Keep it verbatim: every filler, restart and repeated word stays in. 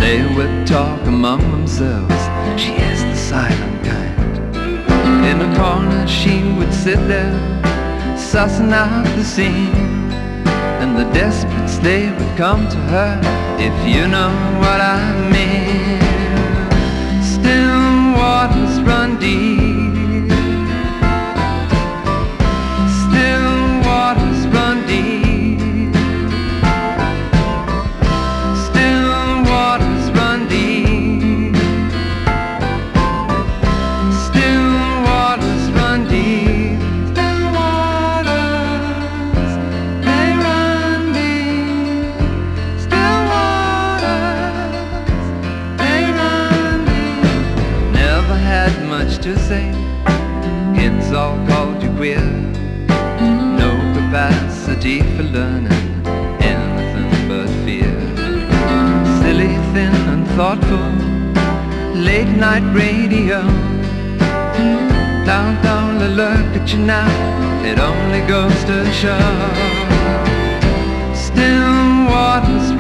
They would talk among themselves. She is the silent kind. In a corner she would sit there, sussing out the scene. And the desperates, they would come to her, if you know what I mean. Still waters run deep. Still waters run deep. Still waters run deep. Still waters run deep. Still waters, they run deep. Still waters, they run deep. Never had much to say. Kids all called you queer. No capacity for learning anything but fear. Silly, thin and thoughtful, late night radio. Down, down, look at you now, it only goes to show. Still waters